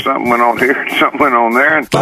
something went on here, something went on there. And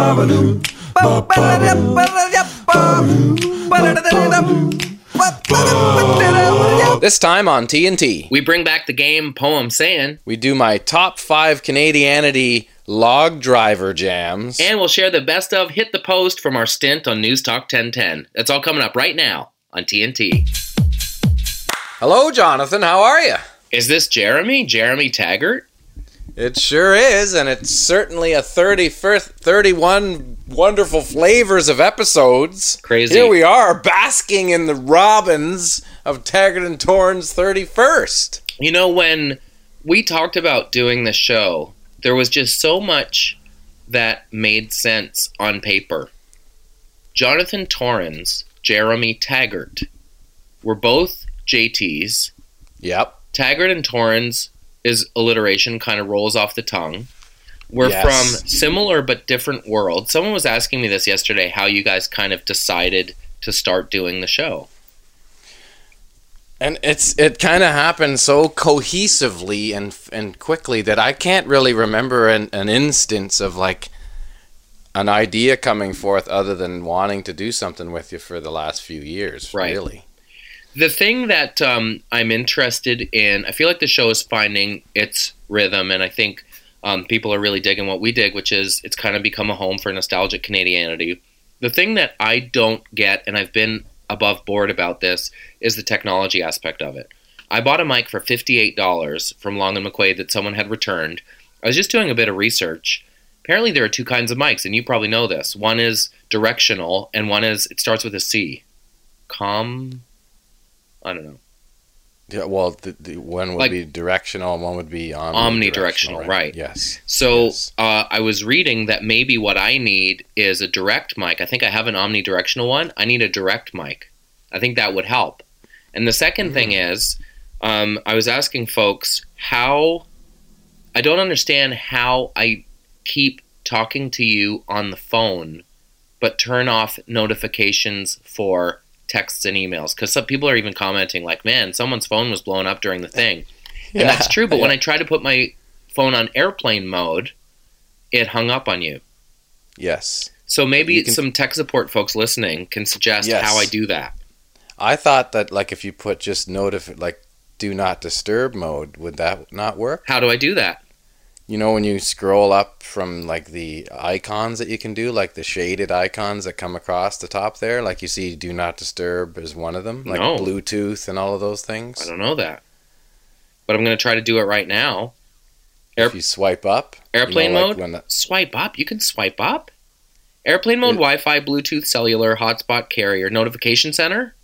This time on TNT, We bring back the game Poem Saying, we do my top 5 Canadianity log driver jams. and we'll share the best of Hit the Post from our stint on News Talk 1010. That's all coming up right now on TNT. Hello, Jonathan. How are you? Is this Jeremy? Jeremy Taggart? It sure is, and it's certainly a 31 wonderful flavors of episodes. Crazy. Here we are, basking in the robins of Taggart and Torrens 31st. You know, when we talked about doing the show, there was just so much that made sense on paper. Jonathan Torrens, Jeremy Taggart were both JTs. Yep. Taggart and Torrens is alliteration, kind of rolls off the tongue. We're Yes. from similar but different worlds. Someone was asking me this yesterday, how you guys kind of decided to start doing the show. And it kind of happened so cohesively and quickly that I can't really remember an instance of like an idea coming forth other than wanting to do something with you for the last few years, Right. really. The thing that I'm interested in, I feel like the show is finding its rhythm, and I think people are really digging what we dig, which is it's kind of become a home for nostalgic Canadianity. The thing that I don't get, and I've been above board about this, is the technology aspect of it. I bought a mic for $58 from Long & McQuaid that someone had returned. I was just doing a bit of research. Apparently there are two kinds of mics, and you probably know this. One is directional, and one is, it starts with a C. I don't know. Yeah, well, the one would Like- be directional and one would be Omnidirectional, right. Yes. So Yes. I was reading that maybe what I need is a direct mic. I think I have an omnidirectional one. I need a direct mic. I think that would help. And the second thing is, I was asking folks how, I don't understand how I keep talking to you on the phone, but turn off notifications for texts and emails. Because some people are even commenting like, man, someone's phone was blown up during the thing. And that's true, but when I tried to put my phone on airplane mode, it hung up on you. Yes. So maybe You can- some tech support folks listening can suggest Yes. how I do that. I thought that like if you put just do not disturb mode, would that not work? How do I do that? You know, when you scroll up from like the icons that you can do, like the shaded icons that come across the top there, like you see do not disturb is one of them, like No. Bluetooth and all of those things. I don't know that. But I'm going to try to do it right now. If you swipe up, Airplane like mode? when the- Swipe up? You can swipe up? Airplane mode, Wi-Fi, Bluetooth, cellular, hotspot, carrier, notification center?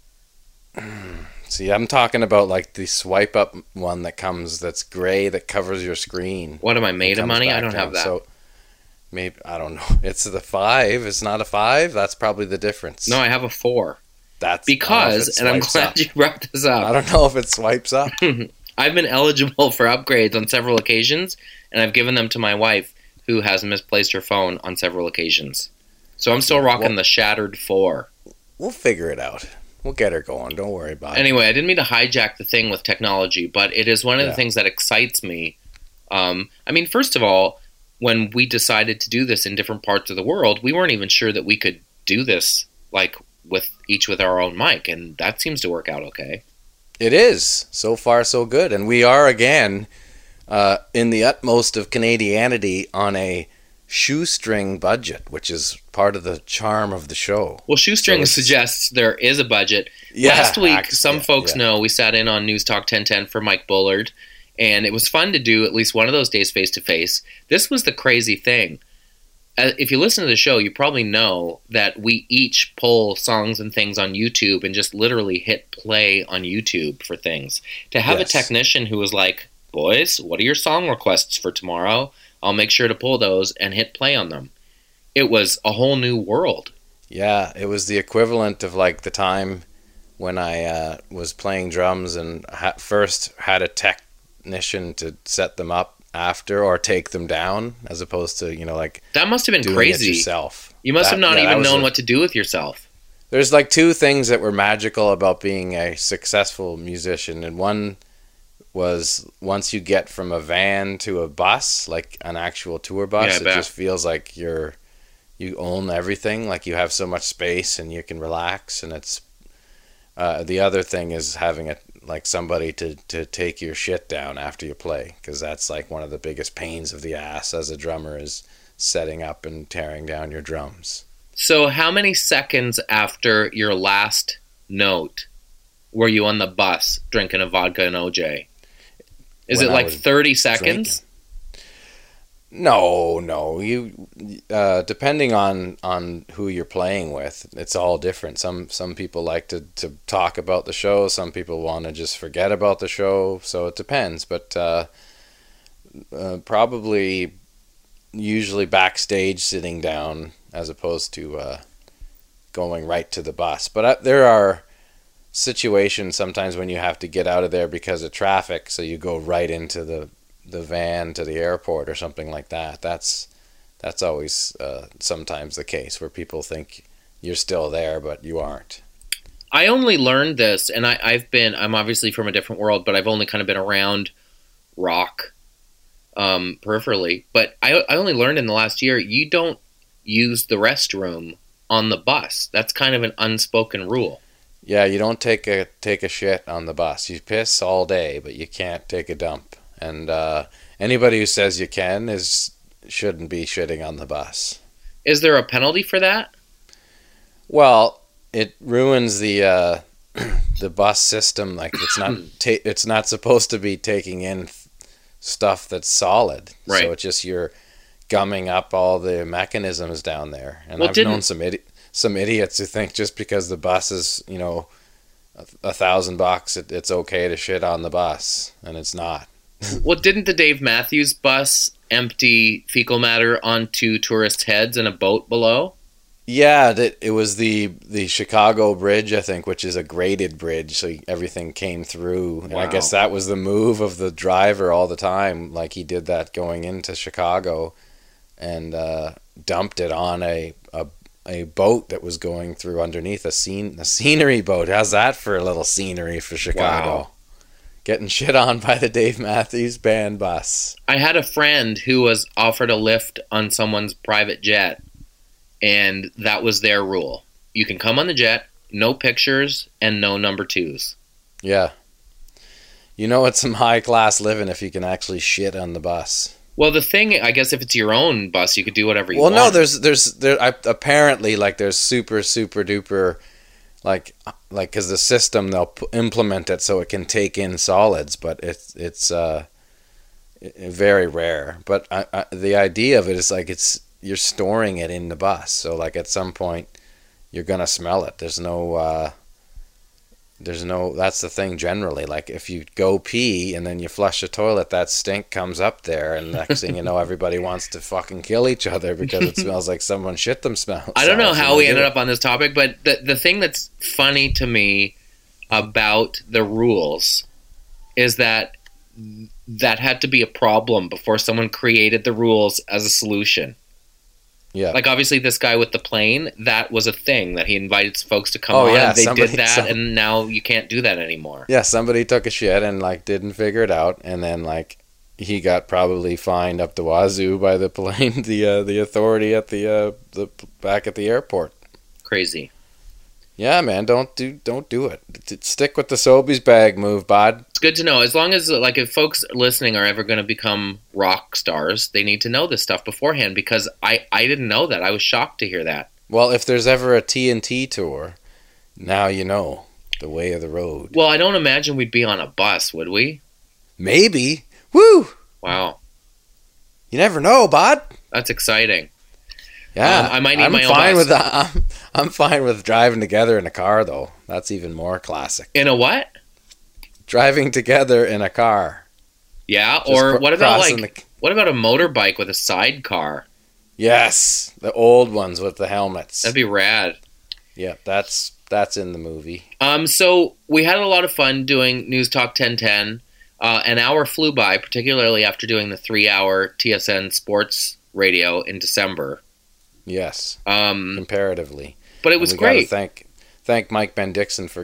See, I'm talking about like the swipe up one that comes that's gray that covers your screen. What am I, made of Comes money? I back don't down. have that. So maybe I don't know. It's the 5. It's not a 5. That's probably the difference. No, I have a 4. That's I don't know if Because, it and I'm swipes glad up. you brought this up. I don't know if it swipes up. I've been eligible for upgrades on several occasions, and I've given them to my wife, who has misplaced her phone on several occasions. So I'm still rocking the shattered 4. We'll figure it out. We'll get her going. Don't worry about it. Anyway, I didn't mean to hijack the thing with technology, but it is one of the Yeah. things that excites me. I mean, first of all, when we decided to do this in different parts of the world, we weren't even sure that we could do this like with our own mic, and that seems to work out okay. It is. So far, so good. And we are, again, in the utmost of Canadianity on a shoestring budget, which is part of the charm of the show. Well, Shoestring So it's- suggests there is a budget. Yeah, Last week, actually, some folks yeah. know we sat in on News Talk 1010 for Mike Bullard, and it was fun to do at least one of those days face-to-face. This was the crazy thing. If you listen to the show, you probably know that we each pull songs and things on YouTube and just literally hit play on YouTube for things. To have Yes. a technician who was like, boys, what are your song requests for tomorrow? I'll make sure to pull those and hit play on them. It was a whole new world. Yeah, it was the equivalent of like the time when I was playing drums and first had a technician to set them up after or take them down, as opposed to, like That must have been doing crazy. it yourself. You must have not that even was known what to do with yourself. There's like two things that were magical about being a successful musician, and one was once you get from a van to a bus, like an actual tour bus, Yeah, I it bet. just feels like you own everything. Like you have so much space and you can relax. And it's the other thing is having like somebody to take your shit down after you play, because that's like one of the biggest pains of the ass as a drummer is setting up and tearing down your drums. So how many seconds after your last note were you on the bus drinking a vodka and OJ? Is When it I like was 30 seconds? No. You depending on who you're playing with, it's all different. Some people like to talk about the show. Some people want to just forget about the show. So it depends. But probably usually backstage sitting down as opposed to going right to the bus. But there are situations sometimes when you have to get out of there because of traffic, so you go right into the van to the airport or something like that. That's always sometimes the case where people think you're still there but you aren't. I only learned this, and I'm obviously from a different world, but I've only kind of been around rock peripherally. But I only learned in the last year, you don't use the restroom on the bus. That's kind of an unspoken rule. Yeah, you don't take a shit on the bus. You piss all day, but you can't take a dump. And anybody who says you can shouldn't be shitting on the bus. Is there a penalty for that? Well, it ruins the the bus system. Like it's not supposed to be taking in stuff that's solid. Right. So it's just you're gumming up all the mechanisms down there. And Well, I've known some idiots who think just because the bus is, $1,000, it's okay to shit on the bus, and it's not. Well, didn't the Dave Matthews bus empty fecal matter onto tourists' heads in a boat below? Yeah, it was the Chicago Bridge, I think, which is a graded bridge, so everything came through. And I Wow. guess that was the move of the driver all the time. Like he did that going into Chicago, and dumped it on a boat that was going through underneath a scenery boat. How's that for a little scenery for Chicago? Wow. Getting shit on by the Dave Matthews Band bus. I had a friend who was offered a lift on someone's private jet, and that was their rule. You can come on the jet, no pictures, and no number twos. Yeah. It's some high class living if you can actually shit on the bus. Well, the thing, I guess if it's your own bus, you could do whatever you Well, want. no, apparently like there's super duper like because the system they'll implement it so it can take in solids, but it's very rare. But the idea of it is like you're storing it in the bus, so like at some point you're gonna smell it. There's no that's the thing generally. Like if you go pee and then you flush the toilet, that stink comes up there, and next thing you know, everybody wants to fucking kill each other because it smells like someone shit themselves. I don't know how we ended up on this topic, but the thing that's funny to me about the rules is that had to be a problem before someone created the rules as a solution. Yeah. Like obviously this guy with the plane, that was a thing that he invited folks to come Oh, on. yeah, And they somebody- did that, and now you can't do that anymore. Yeah, somebody took a shit and like didn't figure it out, and then like he got probably fined up the wazoo by the plane, the authority at the back at the airport. Crazy. Yeah, man, don't do it. Stick with the Sobeys bag move, bud. It's good to know. As long as, like, if folks listening are ever going to become rock stars, they need to know this stuff beforehand, because I didn't know that. I was shocked to hear that. Well, if there's ever a TNT tour, now you know the way of the road. Well, I don't imagine we'd be on a bus, would we? Maybe. Woo! Wow. You never know, bud. That's exciting. Yeah, I might need I'm my own fine bus. with that. I'm fine with driving together in a car, though. That's even more classic. In a what? Driving together in a car. Yeah, Just or what about, crossing like, what about a motorbike with a sidecar? Yes, the old ones with the helmets. That'd be rad. Yeah, that's in the movie. So we had a lot of fun doing News Talk 1010. An hour flew by, particularly after doing the 3-hour TSN sports radio in December. Yes, But comparatively. it was And we gotta great. thank Mike Ben Dixon for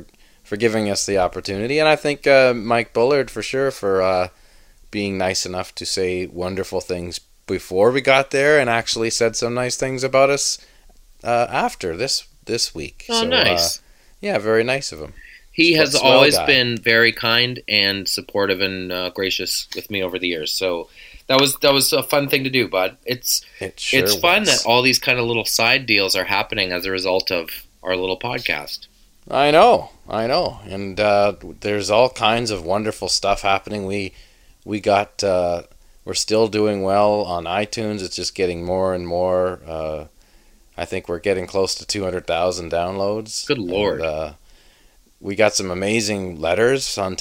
giving us the opportunity, and I think Mike Bullard for sure for being nice enough to say wonderful things before we got there, and actually said some nice things about us after this week. Oh, so, nice. Yeah, very nice of him. He has Swell always guy. been very kind and supportive and gracious with me over the years. So that was a fun thing to do, bud. It sure It's fun was. that all these kind of little side deals are happening as a result of our little podcast. I know, and there's all kinds of wonderful stuff happening. We got we're still doing well on iTunes. It's just getting more and more. I think we're getting close to 200,000 downloads. Good Lord. And, we got some amazing letters on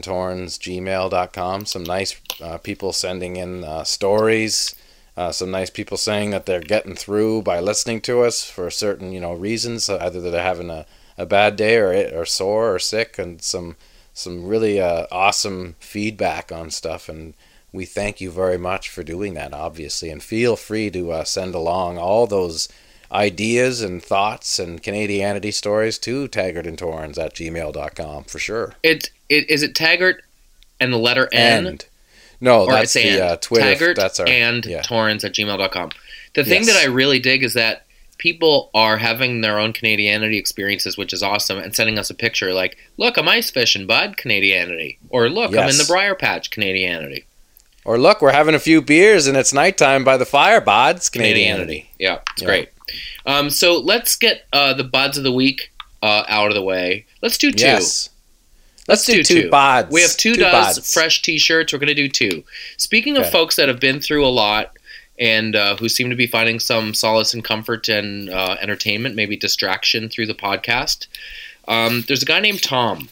taggardandtorrensgmail.com. Some nice people sending in stories. Some nice people saying that they're getting through by listening to us for certain reasons. Either that they're having a bad day or sore or sick, and some really awesome feedback on stuff. And we thank you very much for doing that, obviously. And feel free to send along all those ideas and thoughts and Canadianity stories to taggardandtorrens@gmail.com for sure. Is it Taggart and the letter N? No, Or that's it's the and. Twitter. Taggart That's our and yeah. Torrens@gmail.com. The thing Yes. that I really dig is that people are having their own Canadianity experiences, which is awesome, and sending us a picture like, look, I'm ice fishing, bud, Canadianity. Or look, I'm in Yes. the Briar Patch, Canadianity. Or look, we're having a few beers and it's nighttime by the fire, bods. Canadianity. Yeah, it's Yeah. great. So let's get the buds of the week out of the way. Let's do two. Yes. Let's do two bods. We have two bods. fresh T-shirts. We're going to do two. Speaking of Okay. folks that have been through a lot and who seem to be finding some solace and comfort and entertainment, maybe distraction through the podcast, there's a guy named Tom.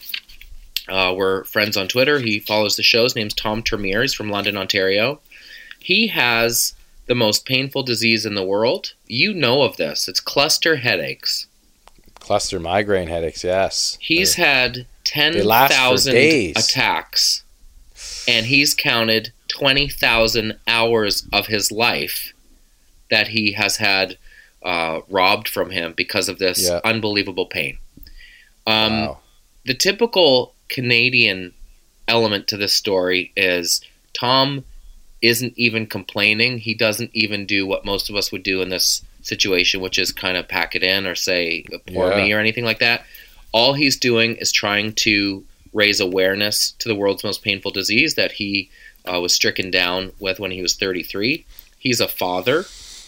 We're friends on Twitter. He follows the show. His name's Tom Termier. He's from London, Ontario. He has the most painful disease in the world. You know of this. It's cluster headaches. Cluster migraine headaches, yes. He's had they last for 10,000 days. attacks, and he's counted 20,000 hours of his life that he has had robbed from him because of this Yeah. unbelievable pain. Wow. The typical Canadian element to this story is Tom isn't even complaining. He doesn't even do what most of us would do in this situation, which is kind of pack it in or say poor Yeah. me or anything like that. All he's doing is trying to raise awareness to the world's most painful disease that he was stricken down with when he was 33. He's a father.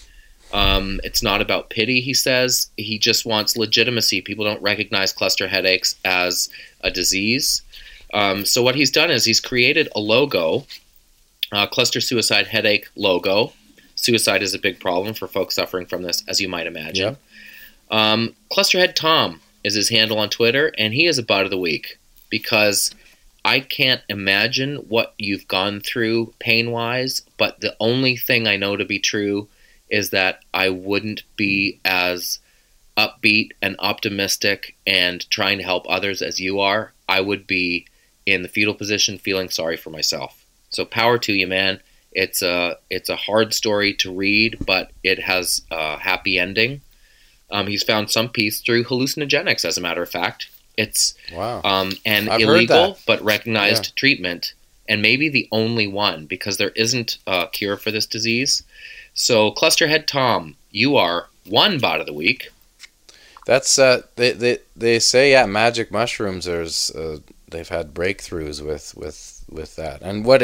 It's not about pity, he says. He just wants legitimacy. People don't recognize cluster headaches as a disease. So what he's done is he's created a logo, cluster suicide headache logo. Suicide is a big problem for folks suffering from this, as you might imagine. Clusterhead Tom is his handle on Twitter, and he is a bud of the week because I can't imagine what you've gone through pain-wise, but the only thing I know to be true is that I wouldn't be as upbeat and optimistic and trying to help others as you are. I would be in the fetal position feeling sorry for myself. So power to you, man. It's a hard story to read, but it has a happy ending. He's found some peace through hallucinogenics, as a matter of fact. It's Wow. an I've heard illegal that. but recognized treatment, and maybe the only one, because there isn't a cure for this disease. So, Clusterhead Tom, you are one bot of the week. That's they say magic mushrooms. They've had breakthroughs with that. And what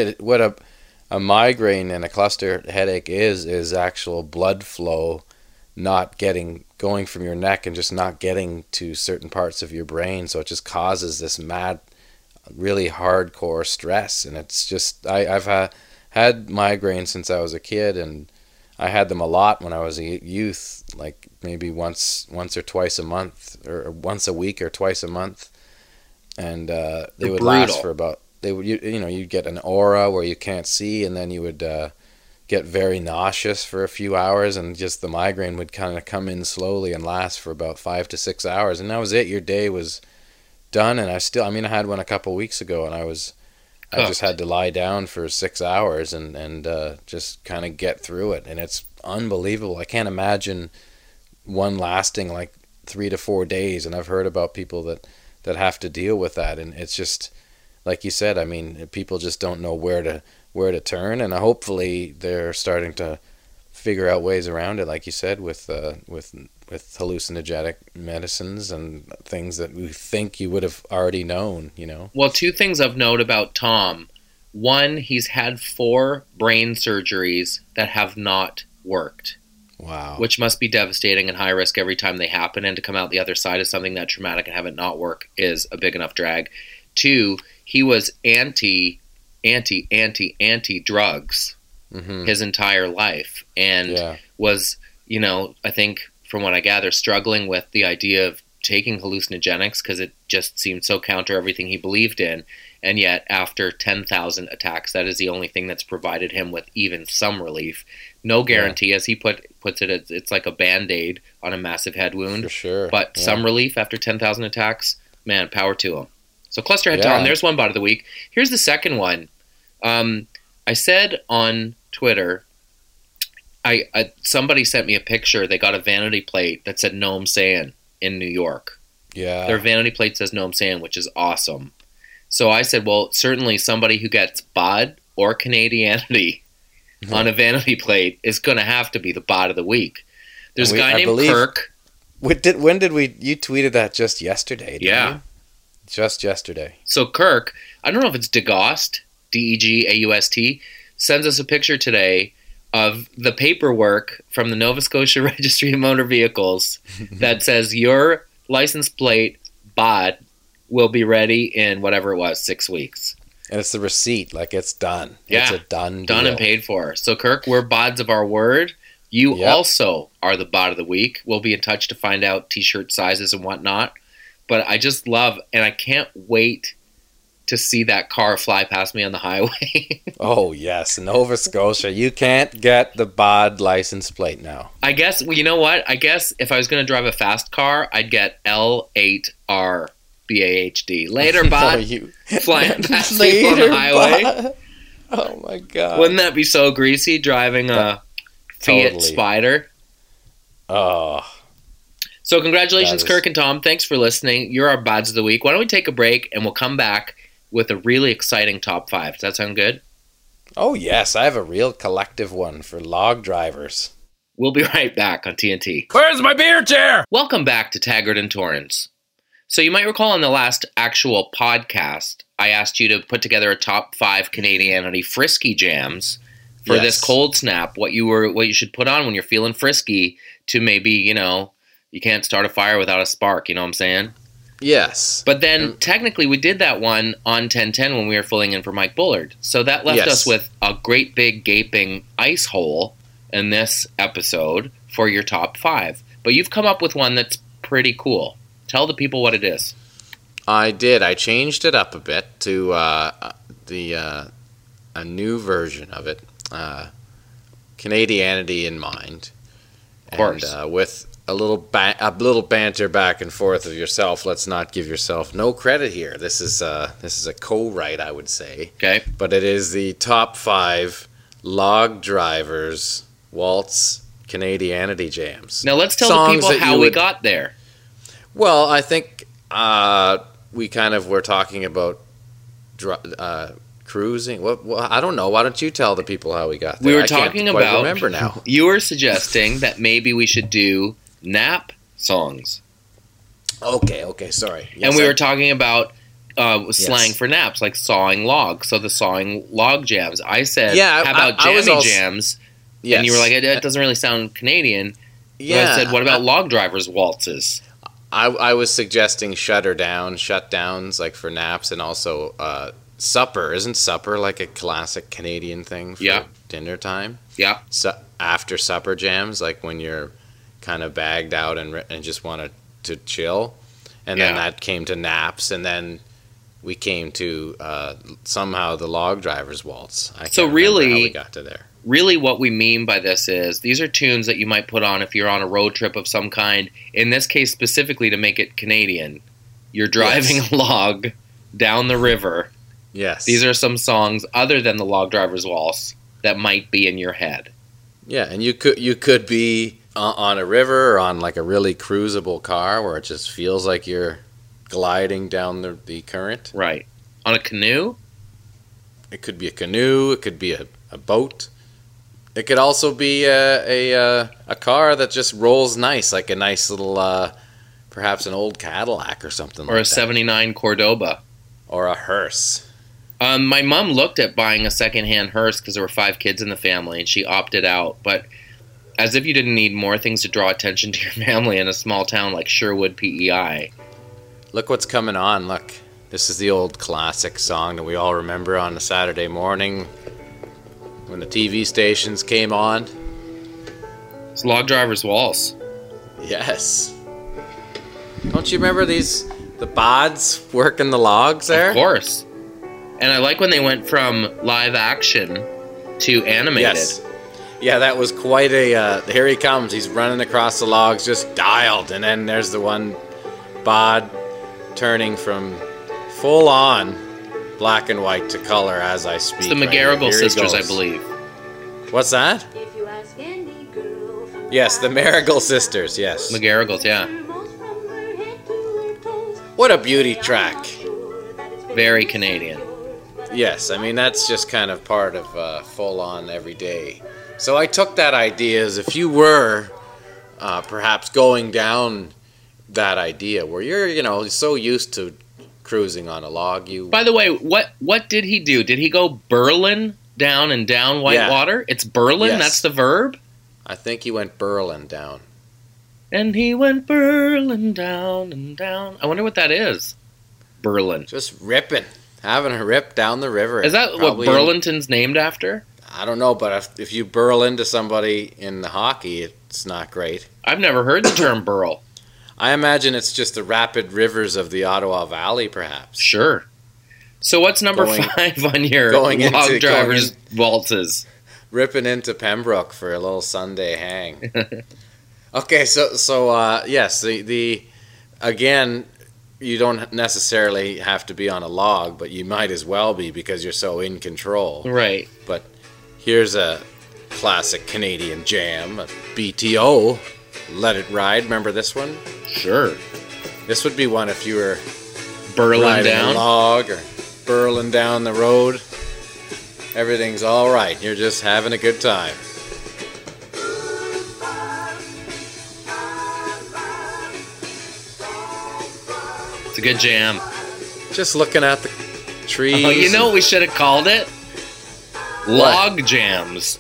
a migraine and a cluster headache is actual blood flow not going from your neck and just not getting to certain parts of your brain. So it just causes this mad, really hardcore stress. And it's just I've had migraines since I was a kid, and I had them a lot when I was a youth, like maybe once or twice a month, or once a week or twice a month, and they would last for about. You'd get an aura where you can't see, and then you would get very nauseous for a few hours, and just the migraine would kind of come in slowly and last for about 5 to 6 hours, and that was it. Your day was done, and I had one a couple weeks ago, and I just had to lie down for 6 hours and just kind of get through it. And it's unbelievable. I can't imagine one lasting like 3 to 4 days. And I've heard about people that that have to deal with that, and it's just like you said. I mean, people just don't know where to turn, and hopefully they're starting to figure out ways around it, like you said, with hallucinogenic medicines and things that we think you would have already known, you know. Well, two things of note about Tom. One, he's had 4 brain surgeries that have not worked. Wow. Which must be devastating and high risk every time they happen, and to come out the other side of something that traumatic and have it not work is a big enough drag. 2, he was anti drugs his entire life, and was, you know, I think from what I gather, struggling with the idea of taking hallucinogenics because it just seemed so counter everything he believed in. And yet, after 10,000 attacks, that is the only thing that's provided him with even some relief. No guarantee, as he puts it, it's like a Band-Aid on a massive head wound. For sure. But some relief after 10,000 attacks, man, power to him. So Clusterhead Tom, there's one bot of the week. Here's the second one. I said on Twitter, somebody sent me a picture. They got a vanity plate that said Noam Sayin in New York. Yeah. Their vanity plate says Noam Sayin, which is awesome. So I said, well, certainly somebody who gets bod or Canadianity on a vanity plate is going to have to be the bot of the week. There's a guy named Kirk. You tweeted that just yesterday, didn't you? Just yesterday. So Kirk, I don't know if it's DeGaust, DeGaust, sends us a picture today of the paperwork from the Nova Scotia Registry of Motor Vehicles that says your license plate bod will be ready in whatever it was, 6 weeks. And it's the receipt, like it's done. Yeah, it's a done deal. Done and paid for. So Kirk, we're bods of our word. You also are the bot of the week. We'll be in touch to find out t-shirt sizes and whatnot. But I just love, and I can't wait to see that car fly past me on the highway. Oh, yes. Nova Scotia. You can't get the bod license plate now. I guess, well, you know what? I guess if I was going to drive a fast car, I'd get L8R BAHD. Later, bod. Flying past me on the highway. Bod. Oh, my God. Wouldn't that be so greasy, driving a Fiat Spider? Oh. So congratulations, Kirk and Tom. Thanks for listening. You're our bods of the week. Why don't we take a break, and we'll come back with a really exciting top 5. Does that sound good? Oh, yes. I have a real collective one for log drivers. We'll be right back on TNT. Where's my beer chair? Welcome back to Taggart and Torrens. So you might recall in the last actual podcast, I asked you to put together a top 5 Canadianity frisky jams for this cold snap. What you should put on when you're feeling frisky to maybe, you know, you can't start a fire without a spark. You know what I'm saying? Yes. But then technically we did that one on 1010 when we were filling in for Mike Bullard. So that left us with a great big gaping ice hole in this episode for your top 5. But you've come up with one that's pretty cool. Tell the people what it is. I did. I changed it up a bit to a new version of it. Canadianity in mind. Of course. And with a little banter back and forth of yourself. Let's not give yourself no credit here. This is a co-write, I would say. Okay. But it is the top 5 log drivers waltz Canadianity jams. Now let's tell the people how we got there. Well, I think we kind of were talking about cruising. Well, I don't know. Why don't you tell the people how we got there? We were talking about. I remember now. You were suggesting that maybe we should do nap songs. Okay. Sorry. Yes, and we were talking about slang for naps, like sawing logs. So the sawing log jams. I said, how about jammy jams? Yes. And you were like, it doesn't really sound Canadian. Yeah. But I said, what about log drivers' waltzes? I was suggesting shutdowns, like for naps, and also supper. Isn't supper like a classic Canadian thing for dinner time? Yeah. So after supper jams, like when you're kind of bagged out and just wanted to chill. And then that came to naps, and then we came to somehow the log driver's waltz. I can't remember how we got to there. Really what we mean by this is these are tunes that you might put on if you're on a road trip of some kind. In this case, specifically to make it Canadian, you're driving a log down the river. Yes. These are some songs other than the Log Driver's Waltz that might be in your head. Yeah, and you could be on a river or on like a really cruisable car where it just feels like you're gliding down the current. Right. On a canoe? It could be a canoe. It could be a boat. It could also be a car that just rolls nice, like a nice little, perhaps an old Cadillac or something like that. Or a 79 Cordoba. Or a hearse. My mom looked at buying a secondhand hearse because there were 5 kids in the family, and she opted out. But as if you didn't need more things to draw attention to your family in a small town like Sherwood, PEI. Look what's coming on. Look, this is the old classic song that we all remember on a Saturday morning when the TV stations came on. It's Log Driver's Waltz. Yes. Don't you remember the bods working the logs there? Of course. And I like when they went from live action to animated. Yes. Yeah, that was quite a... here he comes. He's running across the logs, just dialed. And then there's the one bod turning from full-on black and white to color as I speak. It's the McGarrigle sisters, I believe. What's that? Yes, the Marigold sisters, yes. McGarrigles, yeah. What a beauty track. Very Canadian. Yes, I mean, that's just kind of part of full-on everyday. So I took that idea as if you were perhaps going down that idea where you're, so used to cruising on a log. By the way, what did he do? Did he go burling down and down Whitewater? It's burling? Yes. That's the verb? I think he went burling down. And he went burling down and down. I wonder what that is. Burling. Just ripping. Having a rip down the river. Is that what Burlington's named after? I don't know, but if you burl into somebody in the hockey, it's not great. I've never heard the term burl. I imagine it's just the rapid rivers of the Ottawa Valley, perhaps. Sure. So what's number 5 on your log driver's waltzes? Ripping into Pembroke for a little Sunday hang. Okay, so yes, the again, you don't necessarily have to be on a log, but you might as well be because you're so in control. Right. But here's a classic Canadian jam, a BTO, Let It Ride. Remember this one? Sure. This would be one if you were burling down a log or burling down the road. Everything's all right. You're just having a good time. It's a good jam. Just looking at the trees. Oh, you know what we should have called it? Log jams.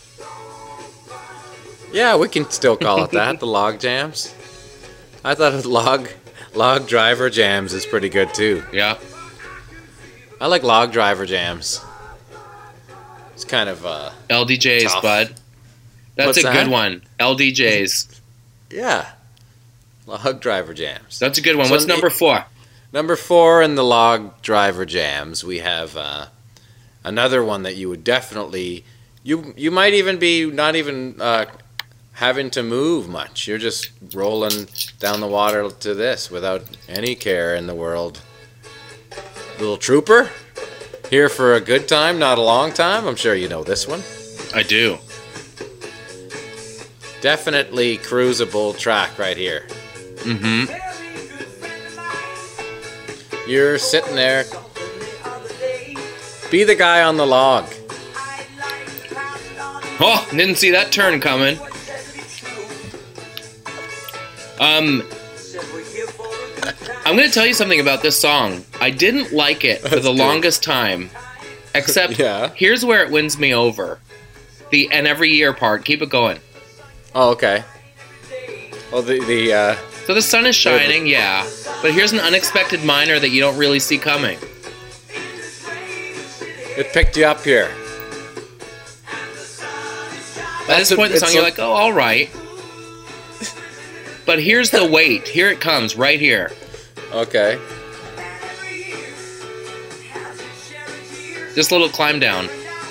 Yeah, we can still call it that, the log jams. I thought log driver jams is pretty good too. Yeah. I like log driver jams. It's kind of LDJs, tough. bud. That's a good one. LDJs. Yeah. Log driver jams. That's a good one. So What's number 4? Number 4 in the log driver jams, we have another one that you would definitely... You might even be not even having to move much. You're just rolling down the water to this without any care in the world. Little Trooper, here for a good time, not a long time. I'm sure you know this one. I do. Definitely cruisable track right here. Mm-hmm. You're sitting there. Be the guy on the log. Oh, didn't see that turn coming. I'm going to tell you something about this song. I didn't like it for the longest time. Except, here's where it wins me over. The "and every year" part. Keep it going. Oh, okay. Well, So the sun is shining, yeah. But here's an unexpected minor that you don't really see coming. It picked you up here. At this point in the song, you're like, oh, all right. But here's the weight. Here it comes, right here. Okay. This little climb down.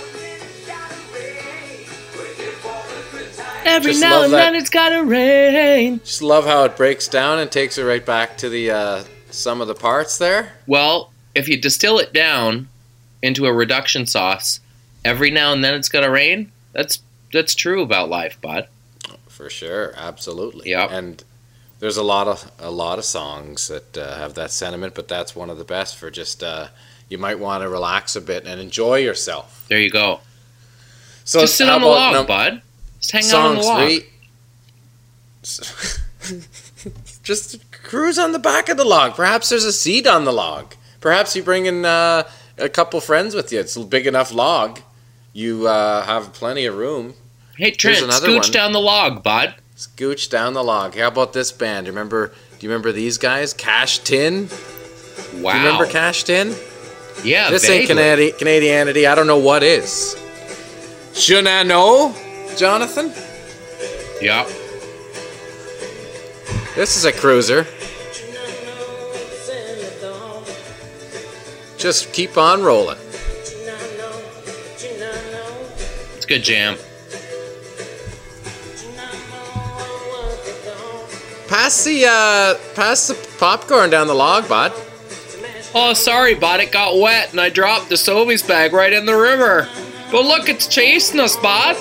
Every now and then it's gotta rain. Just love how it breaks down and takes it right back to the some of the parts there. Well, if you distill it down into a reduction sauce, every now and then it's gonna rain. That's true about life, bud. For sure, absolutely. Yep. And There's a lot of songs that have that sentiment, but that's one of the best for just you might want to relax a bit and enjoy yourself. There you go. So just sit on the log, bud. Just hang out on the log. Just cruise on the back of the log. Perhaps there's a seat on the log. Perhaps you bring in a couple friends with you. It's a big enough log. You have plenty of room. Hey, Trent, scooch down the log, bud. Scooch down the log. How about this band? Do you remember these guys? Cash Tin? Wow. Do you remember Cash Tin? Yeah, this ain't Canadianity. I don't know what is. Should I know, Jonathan? Yeah. This is a cruiser. Just keep on rolling. It's a good jam. Pass the popcorn down the log, bud. Oh, sorry, bud. It got wet and I dropped the Sobeys bag right in the river. But look, it's chasing us, bud.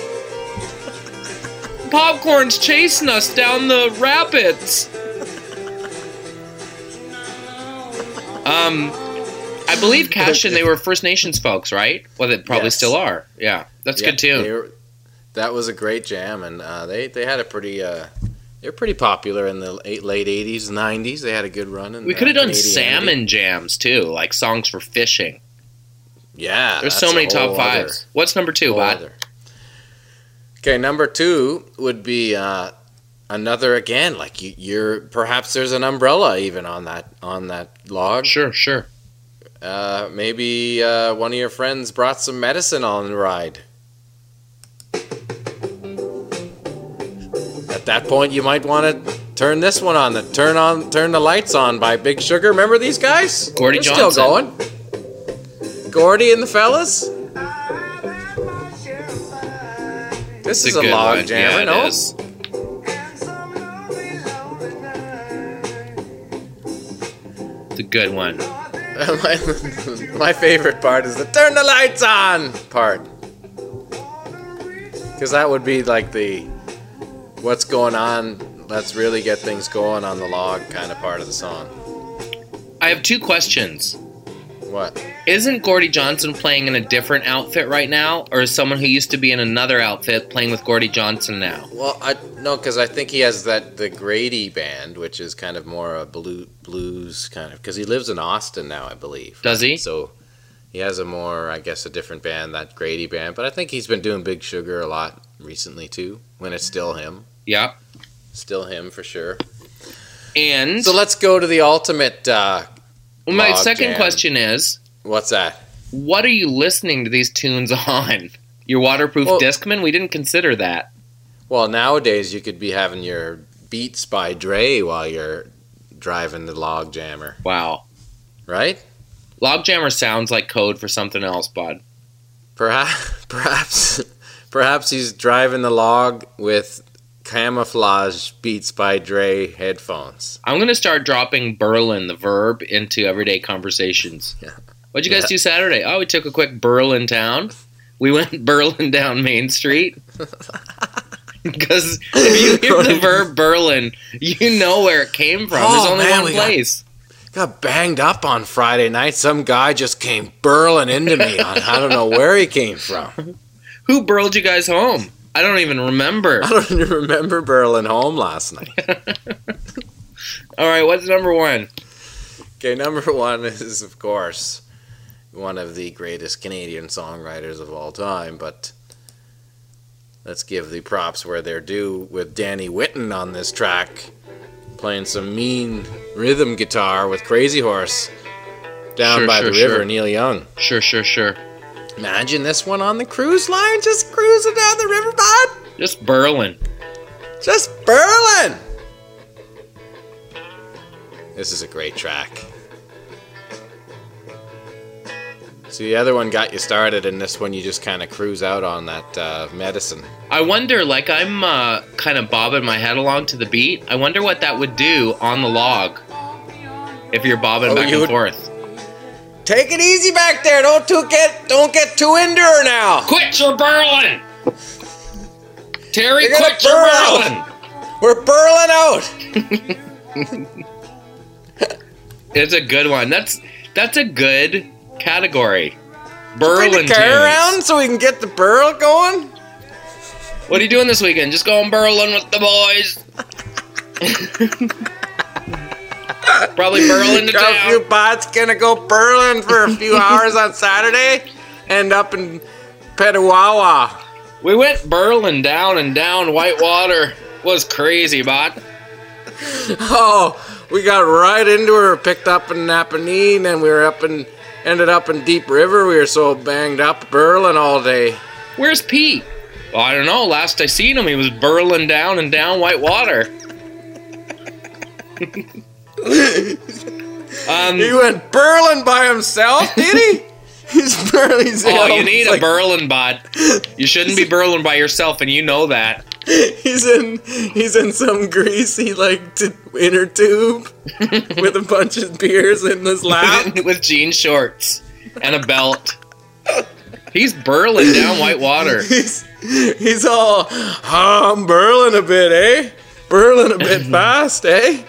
Popcorn's chasing us down the rapids. I believe Cash and they were First Nations folks, right? Well, they probably still are. Yeah, that's good too. That was a great jam, and they had a pretty. They're pretty popular in the late 80s, 90s. They had a good run. We could have done salmon jams, too, like songs for fishing. Yeah. There's so many top fives. What's number 2, bud? Okay, number 2 would be another, again, like you're perhaps there's an umbrella even on that log. Sure. Maybe one of your friends brought some medicine on the ride. At that point, you might want to turn this one on. Turn the lights on by Big Sugar. Remember these guys? Gordie Johnson. Still going. Gordy and the fellas. This is a log jammer, no? It's a good one. My favorite part is the turn the lights on part. Because that would be like the what's going on, let's really get things going on the log kind of part of the song. I have 2 questions. What? Isn't Gordie Johnson playing in a different outfit right now? Or is someone who used to be in another outfit playing with Gordie Johnson now? Well, no, because I think he has the Grady band, which is kind of more a blues kind of, because he lives in Austin now, I believe. Does he? So he has a different band, that Grady band. But I think he's been doing Big Sugar a lot recently, too, when it's still him. Yeah. Still him, for sure. And so let's go to the ultimate my second jam. question is... What's that? What are you listening to these tunes on? Your waterproof Discman? We didn't consider that. Well, nowadays you could be having your Beats by Dre while you're driving the log jammer. Wow. Right? Log jammer sounds like code for something else, bud. Perhaps he's driving the log with camouflage Beats by Dre headphones. I'm going to start dropping Berlin, the verb, into everyday conversations. Yeah. What'd you guys do Saturday? Oh, we took a quick Berlin town. We went Berlin down Main Street. Because if you hear the verb Berlin, you know where it came from. There's only one place. Got banged up on Friday night. Some guy just came burling into me. I don't know where he came from. Who burled you guys home? I don't even remember. I don't even remember burling home last night. All right, what's number 1? Okay, number 1 is, of course, one of the greatest Canadian songwriters of all time, but let's give the props where they're due with Danny Whitten on this track, playing some mean rhythm guitar with Crazy Horse down by the river, Neil Young. Sure. Imagine this one on the cruise line, just cruising down the river, bud. Just Berlin. Just Berlin. This is a great track. So the other one got you started, and this one you just kind of cruise out on that medicine. I wonder, like I'm kind of bobbing my head along to the beat. I wonder what that would do on the log if you're bobbing back and forth. Take it easy back there. Don't get too into her now. Quit your burling. Terry, quit your burling. We're burling out. It's a good one. That's a good category. Bring Berlin the car tunes. around so we can get the burl going. What are you doing this weekend? Just going Berlin with the boys. Probably Berlin to Got a few town. bots gonna go Berlin for a few hours on Saturday. End up in Petawawa. We went Berlin down and down Whitewater. Was crazy, bot. Oh, we got right into her. Picked up in Napanee, and we were ended up in Deep River. We were so banged up Berlin all day. Where's Pete? Well, I don't know. Last I seen him, he was Berlin down and down Whitewater. He went Berlin by himself, did he? He's Berlin. Oh, you need a Berlin, bud. You shouldn't be Berlin by yourself, and you know that. He's in some greasy inner tube with a bunch of beers in his lap. With jean shorts and a belt. He's Berlin down Whitewater. He's all, I'm Berlin a bit, eh? Berlin a bit fast, eh?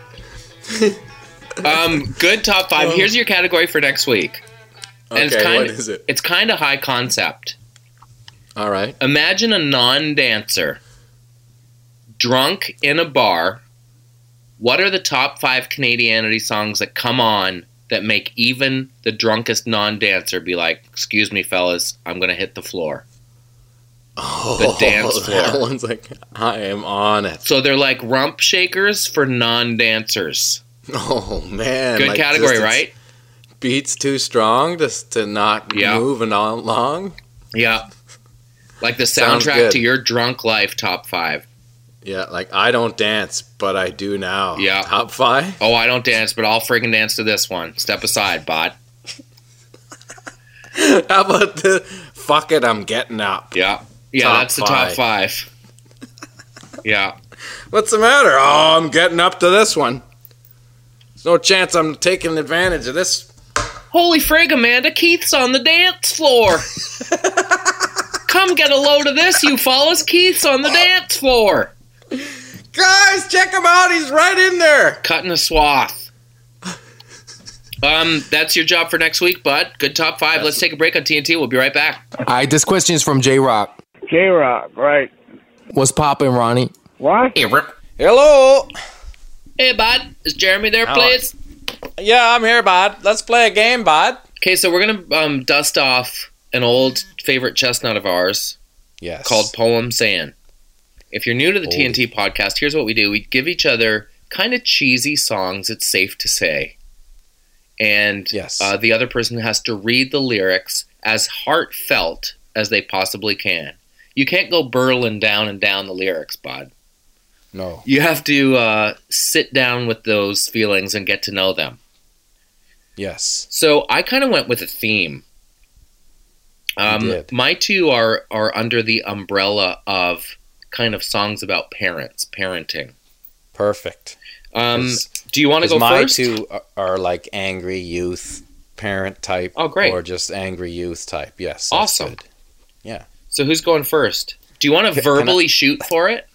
Good top 5. Here's your category for next week. And Okay, what is it? It's kind of high concept. All right. Imagine a non-dancer drunk in a bar. What are the top 5 Canadianity songs that come on that make even the drunkest non-dancer be like, excuse me, fellas, I'm going to hit the floor? The dance floor. That one's like, I am on it. So they're like rump shakers for non-dancers. Oh, man. Good category, right? Beats too strong to not Yeah. move along. Yeah. Like the Sounds soundtrack good. to your drunk life top 5. Yeah, like I don't dance, but I do now. Yeah. Top 5? Oh, I don't dance, but I'll friggin' dance to this one. Step aside, bot. How about the fuck it, I'm getting up? Yeah. Yeah, Top that's the top 5. Yeah. What's the matter? Oh, I'm getting up to this one. There's no chance I'm taking advantage of this. Holy frig, Amanda, Keith's on the dance floor. Come get a load of this, you fellas. Keith's on the dance floor. Guys, check him out. He's right in there. Cutting a swath. That's your job for next week, bud. Good top 5. Let's take a break on TNT. We'll be right back. All right, this question is from J-Rock. J-Rock, right. What's poppin', Ronnie? What? Hello. Hey, bud. Is Jeremy there, please? Yeah, I'm here, bud. Let's play a game, bud. Okay, so we're going to dust off an old favorite chestnut of ours Yes. called Poem Saying. If you're new to the Oldie. TNT podcast, here's what we do. We give each other kind of cheesy songs, it's safe to say. And Yes. the other person has to read the lyrics as heartfelt as they possibly can. You can't go Berlin down and down the lyrics, bud. No. You have to sit down with those feelings and get to know them. Yes. So I kind of went with a theme. You did. My two are under the umbrella of kind of songs about parenting. Perfect. Do you want to go my first? two are like angry youth parent type. Oh, great. Or just angry youth type. Yes. that's Awesome. good. Yeah. So who's going first? Do you want to verbally shoot for it?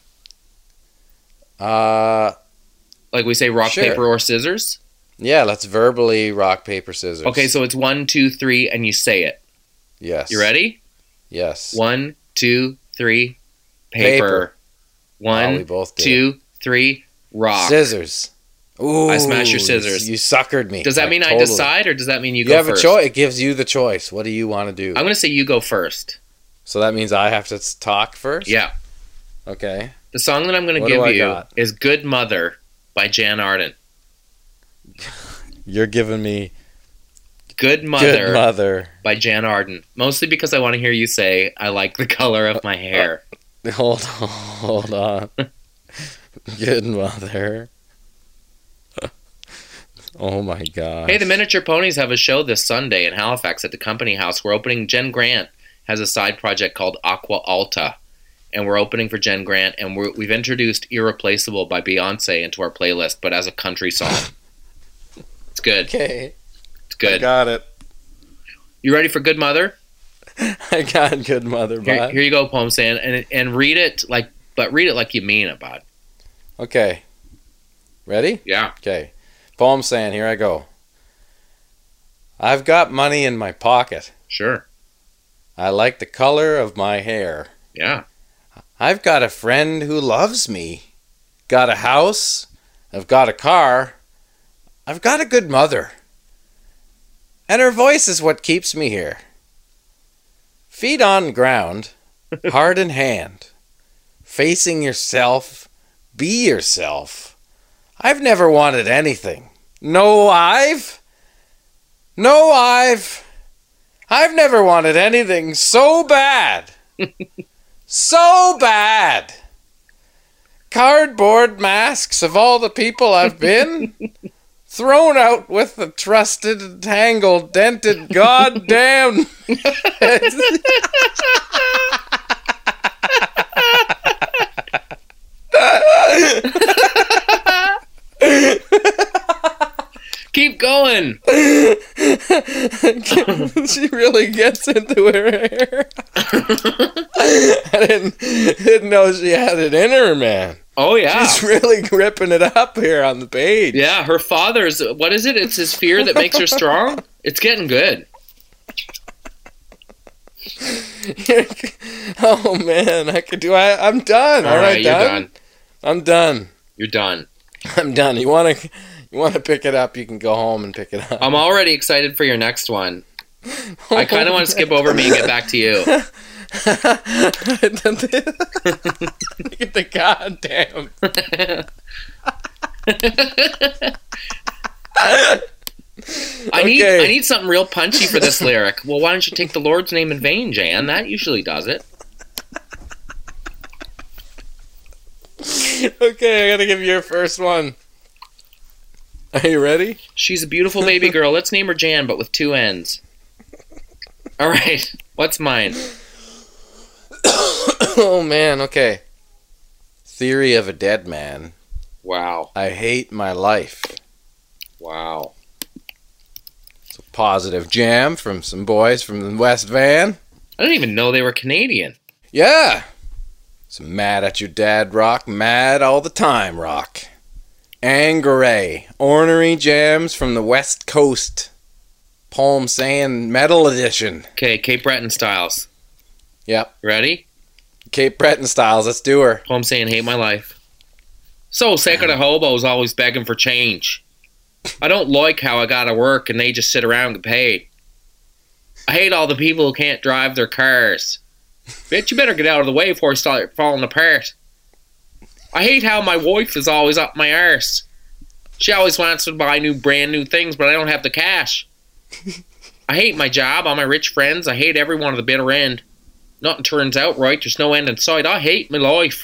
Like we say rock, Sure. paper, or scissors? Yeah, let's verbally rock, paper, scissors. Okay, so it's 1, 2, 3, and you say it. Yes. You ready? Yes. 1, 2, 3, paper. Wow, we 1, both did. 2, 3, rock. Scissors. Ooh. I smash your scissors. You suckered me. Does that mean totally. I decide, or does that mean you You go have first? a choice. It gives you the choice. What do you want to do? I'm going to say you go first. So that means I have to talk first? Yeah. Okay. The song that I'm going to What do give I you got? is Good Mother by Jan Arden. You're giving me Good Mother, Good Mother. by Jan Arden. Mostly because I want to hear you say, I like the color of my hair. Hold on. Good Mother. Oh my god. Hey, the Miniature Ponies have a show this Sunday in Halifax at the Company House. We're opening. Jen Grant has a side project called Aqua Alta, and we're opening for Jen Grant, and we've introduced Irreplaceable by Beyonce into our playlist, but as a country song. It's good. Okay. It's good. I got it. You ready for Good Mother? I got Good Mother, bud. Here you go, Poem Saying, and read it like you mean it, bud. Okay. Ready? Yeah. Okay. Poem saying, here I go. I've got money in my pocket. Sure. I like the color of my hair. Yeah. I've got a friend who loves me. Got a house. I've got a car. I've got a good mother. And her voice is what keeps me here. Feet on ground, heart in hand. Facing yourself, be yourself. I've never wanted anything. No, I've never wanted anything so bad. So bad. Cardboard masks of all the people I've been. Thrown out with the trusted, tangled, dented, goddamn. Keep going. She really gets into her hair. I didn't know she had it in her, man. Oh, yeah. She's really gripping it up here on the page. Yeah, her father's, what is it? It's his fear that makes her strong? It's getting good. Oh, man. I'm done. All right, you're done. I'm done. You're done. I'm done. You want to pick it up, you can go home and pick it up. I'm already excited for your next one. I kind of want to skip over me and get back to you. Look at the goddamn. I need something real punchy for this lyric. Well, why don't you take the Lord's name in vain, Jan? That usually does it. Okay, I gotta give you your first one. Are you ready? She's a beautiful baby girl. Let's name her Jan, but with 2 N's. All right. What's mine? Oh, man. Okay. Theory of a Dead Man. Wow. I hate my life. Wow. It's a positive jam from some boys from the West Van. I didn't even know they were Canadian. Yeah. Some mad at your dad rock. Mad all the time rock. Angray, ornery jams from the West Coast. Poem saying metal edition. Okay, Cape Breton Styles. Yep. Ready? Cape Breton Styles, let's do her. Poem saying hate my life. So sick of the hobos always begging for change. I don't like how I gotta work and they just sit around and get paid. I hate all the people who can't drive their cars. Bitch, you better get out of the way before I start falling apart. I hate how my wife is always up my arse. She always wants to buy brand new things, but I don't have the cash. I hate my job, all my rich friends. I hate everyone at the bitter end. Nothing turns out right. There's no end in sight. I hate my life.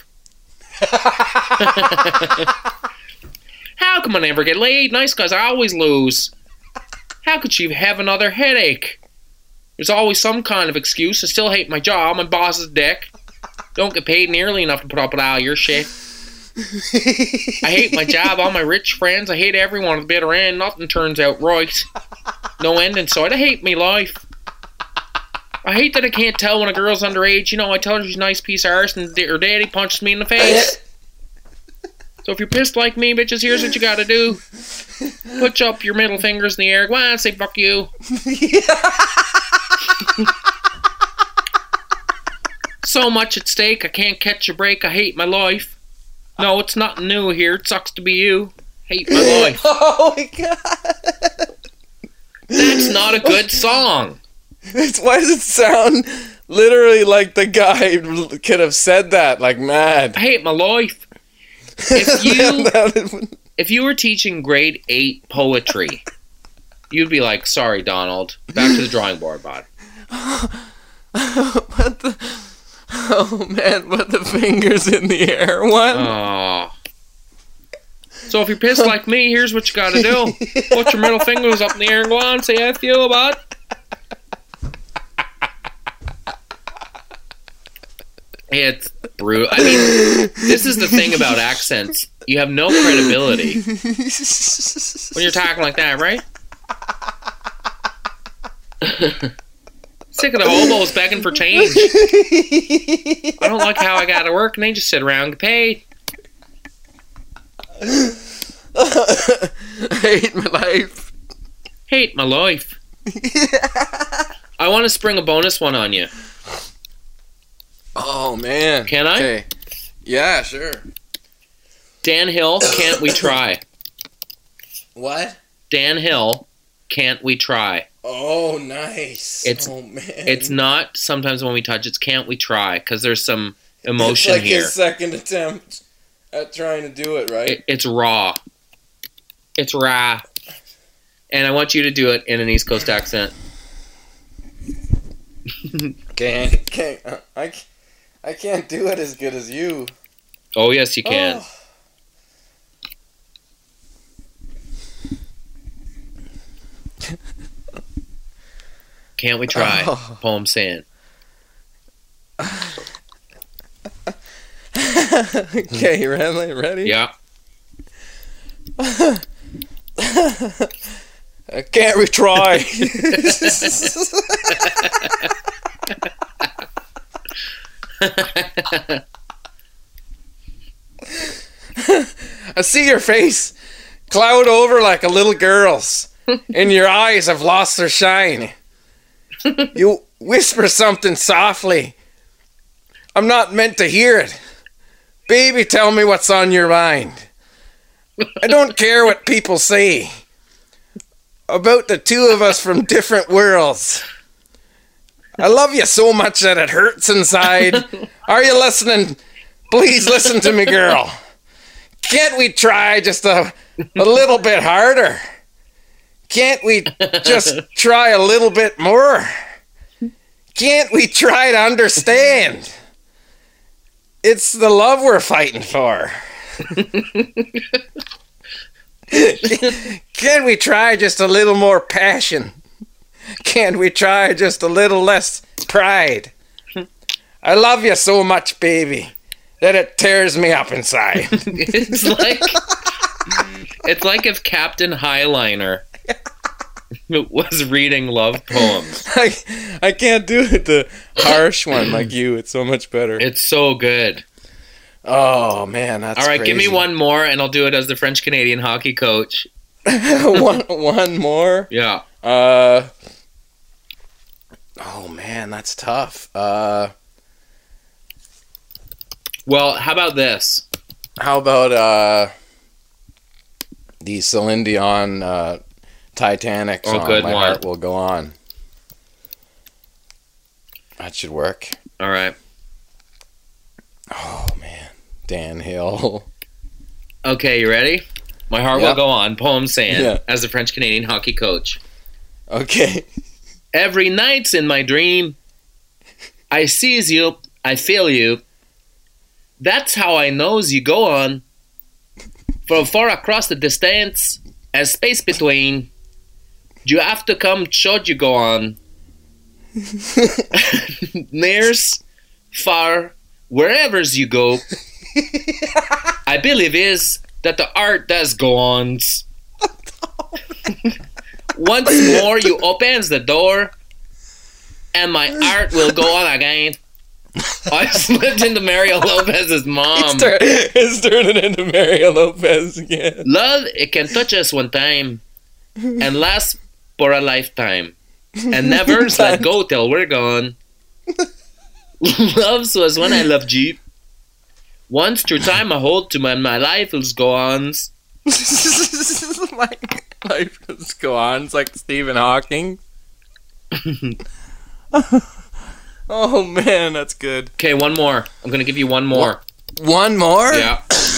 How come I never get laid? Nice guys, I always lose. How could she have another headache? There's always some kind of excuse. I still hate my job. My boss is a dick. Don't get paid nearly enough to put up with all your shit. I hate my job, all my rich friends. I hate everyone at the bitter end. Nothing turns out right. No end in sight. I hate me life. I hate that I can't tell when a girl's underage. You know, I tell her she's a nice piece of arse and her daddy punches me in the face. So if you're pissed like me, bitches, here's what you gotta do. Put up your middle fingers in the air. Go on, say fuck you. So much at stake, I can't catch a break. I hate my life. No, it's nothing new here. It sucks to be you. Hate my life. Oh my god. That's not a good song. Why does it sound literally like the guy could have said that, like mad? I hate my life. If you were teaching grade 8 poetry, you'd be like, sorry, Donald. Back to the drawing board, bud. What the... Oh, man, put the fingers in the air. What? Oh. So if you're pissed like me, here's what you gotta do. Put your middle fingers up in the air and go on, say F you, bud. It's brutal. I mean, this is the thing about accents. You have no credibility when you're talking like that, right? Sick of the hobos begging for change. I don't like how I gotta work and they just sit around and get paid. I hate my life. Hate my life. I want to spring a bonus one on you. Oh, man. Can I? Okay. Yeah, sure. Dan Hill, Can't We Try? What? Dan Hill, Can't We Try? Oh, nice. It's- oh, man. It's not sometimes when we touch, it's Can't We Try? Because there's some emotion it's like here. his second attempt at trying to do it, right? It's raw. It's raw. And I want you to do it in an East Coast accent. I can't do it as good as you. Oh, yes, you can. Oh. Can't we try? Oh. Poem saying. Okay, you ready? Yeah. Can't retry. I see your face cloud over like a little girl's, and your eyes have lost their shine. You whisper something softly. I'm not meant to hear it. Baby, tell me what's on your mind. I don't care what people say about the two of us from different worlds. I love you so much that it hurts inside. Are you listening? Please listen to me, girl. Can't we try just a little bit harder? Can't we just try a little bit more? Can't we try to understand? It's the love we're fighting for. Can't we try just a little more passion? Can't we try just a little less pride? I love you so much, baby, that it tears me up inside. It's like if Captain Highliner was reading love poems. I can't do it the harsh one like you. It's so much better. It's so good. Oh, man, that's All right, give me crazy. one more, and I'll do it as the French-Canadian hockey coach. one more? Yeah. Oh, man, that's tough. Well, how about this? How about the Celine Dion Titanic song, good My one. Heart Will Go On. That should work. All right. Oh, man. Dan Hill. Okay, you ready? My heart will Yep. go on. Poem saying, Yeah. as the French-Canadian hockey coach. Okay. Every night's in my dream. I sees you. I feel you. That's how I knows you go on. From far across the distance, as space between. You have to come short you go on. Nears, far, wherever's you go. I believe is that the art does go on. Once more you opens the door, and my art will go on again. I slipped into Mario Lopez's mom. It's turning into Mario Lopez again. Love, it can touch us one time, and last for a lifetime, and never let go till we're gone. Love was when I loved you. Once through time I hold to my life will go on. My life just go on. It's like Stephen Hawking. Oh, man, that's good. Okay, one more. I'm gonna give you one more. One more? Yeah.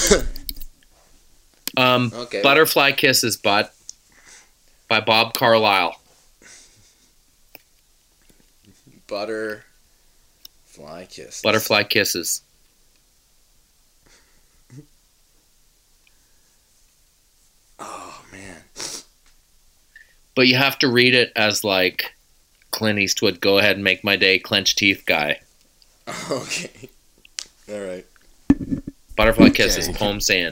Okay. Butterfly Kisses, Bud, by Bob Carlyle. Butterfly kiss. Butterfly Kisses. Oh, man. But you have to read it as like Clint Eastwood, go ahead and make my day, clench teeth guy. Okay. All right. Butterfly Kisses, Okay. poem saying.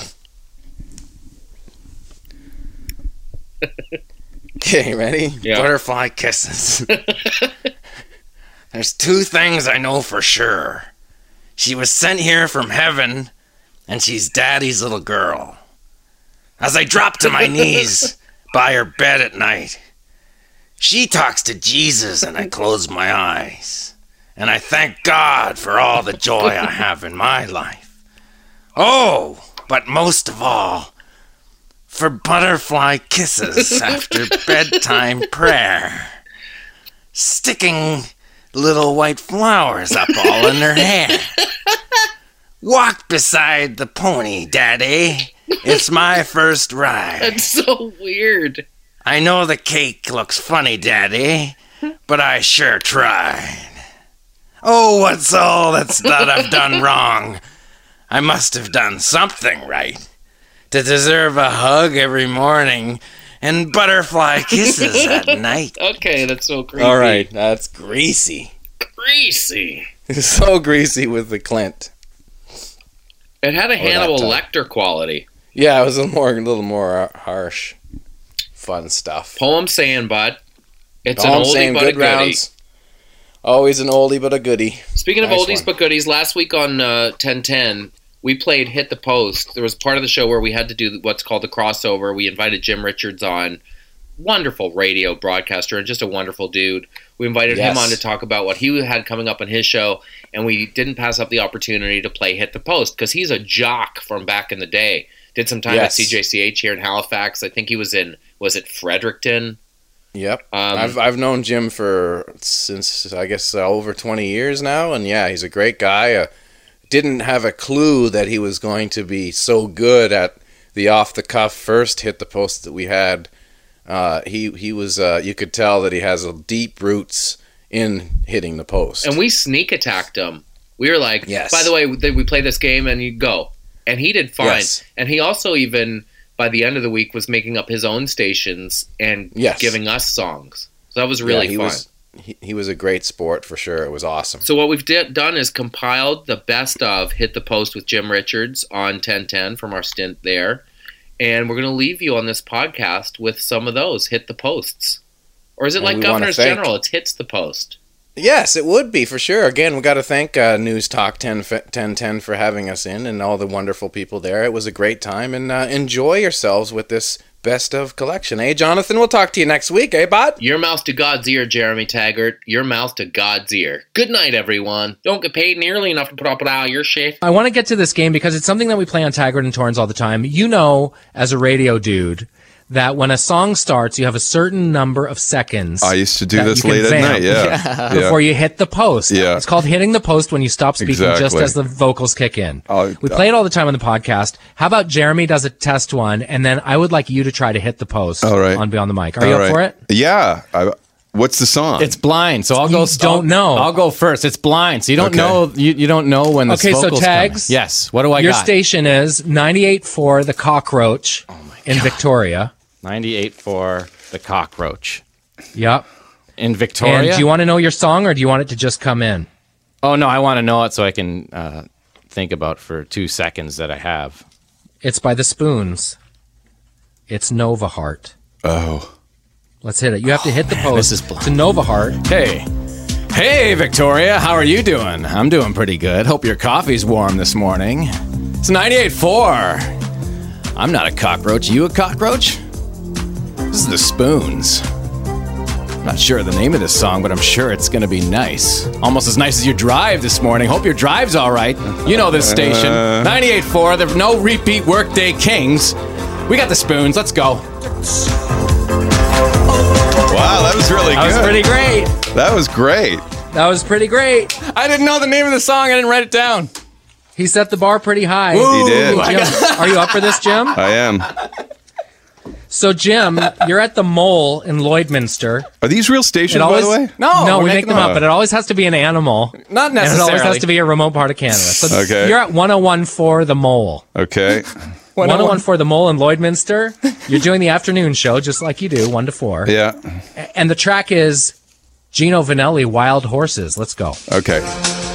Okay, ready? Yeah. Butterfly kisses. There's two things I know for sure. She was sent here from heaven, and she's Daddy's little girl. as I drop to my knees by her bed at night. She talks to Jesus and I close my eyes. And I thank God for all the joy I have in my life. Oh, but most of all, for butterfly kisses after bedtime prayer. Sticking little white flowers up all in her hair. Walk beside the pony, Daddy. It's my first ride. That's so weird. I know the cake looks funny, Daddy, but I sure tried. Oh, what's all that I've done wrong? I must have done something right to deserve a hug every morning and butterfly kisses at night. Okay, that's so creepy. All right, that's greasy. Greasy. So greasy with the Clint. It had a Hannibal that Lecter quality. Yeah, it was a little more harsh, fun stuff. Poem saying, bud. It's All an I'm oldie saying, but a good goodie. rounds. Always an oldie but a goodie. Speaking of Nice oldies one. but goodies, last week on 1010, we played Hit the Post. There was part of the show where we had to do what's called the crossover. We invited Jim Richards on, wonderful radio broadcaster and just a wonderful dude. We invited him on to talk about what he had coming up on his show, and we didn't pass up the opportunity to play Hit the Post because he's a jock from back in the day. Did some time at CJCH here in Halifax. I think he was in, was it Fredericton? Yep. I've known Jim since I guess over 20 years now, and yeah, he's a great guy. Didn't have a clue that he was going to be so good at the off the cuff first Hit the Post that we had. He was you could tell that he has a deep roots in hitting the post. And we sneak attacked him. We were like, by the way, we play this game and you go. And he did fine. Yes. And he also even by the end of the week was making up his own stations and giving us songs. So that was really fun. He was a great sport for sure. It was awesome. So what we've done is compiled the best of Hit the Post with Jim Richards on 1010 from our stint there. And we're going to leave you on this podcast with some of those Hit the Posts. Or is it like Governor's General? It's Hits the Post. Yes, it would be for sure. Again, we got to thank News Talk 1010 for having us in and all the wonderful people there. It was a great time, and enjoy yourselves with this best of collection. Hey, Jonathan, we'll talk to you next week, eh, bud? Your mouth to God's ear, Jeremy Taggart. Your mouth to God's ear. Good night, everyone. Don't get paid nearly enough to put up with all your shit. I want to get to this game because it's something that we play on Taggart and Torrens all the time. You know, as a radio dude, that when a song starts, you have a certain number of seconds. I used to do this late at night, before you hit the post. Yeah. It's called hitting the post when you stop speaking just as the vocals kick in. We play it all the time on the podcast. How about Jeremy does a test one, and then I would like you to try to hit the post on Beyond the Mic. Are you up for it? Yeah. What's the song? It's blind, so I'll go. Don't know. I'll go first. It's blind, so you don't know. You don't know when the vocals so Tags. Come. Yes. What do I got? Your station is 98.4 The Cockroach in Victoria. 98.4 The Cockroach. Yep. In Victoria. And do you want to know your song, or do you want it to just come in? Oh no, I want to know it so I can think about for 2 seconds that I have. It's by the Spoons. It's Nova Heart. Oh. Let's hit it. You have to hit the post. This is blind. To Nova Heart. Hey, Victoria. How are you doing? I'm doing pretty good. Hope your coffee's warm this morning. It's 98.4. I'm not a cockroach. You a cockroach? This is the Spoons. I'm not sure of the name of this song, but I'm sure it's going to be nice. Almost as nice as your drive this morning. Hope your drive's all right. You know this station. 98.4. There's no repeat workday kings. We got the Spoons. Let's go. Wow, that was really good. That was pretty great. That was great. That was pretty great. I didn't know the name of the song. I didn't write it down. He set the bar pretty high. He did. Jim, are you up for this, Jim? I am. So, Jim, you're at the Mole in Lloydminster. Are these real stations, by the way? No, we make them up, but it always has to be an animal. Not necessarily. And it always has to be a remote part of Canada. So you're at 101.4 The Mole. Okay. 101.4 The Mole in Lloydminster. You're doing the afternoon show, just like you do, 1 to 4. Yeah. And the track is Gino Vanelli, Wild Horses. Let's go. Okay.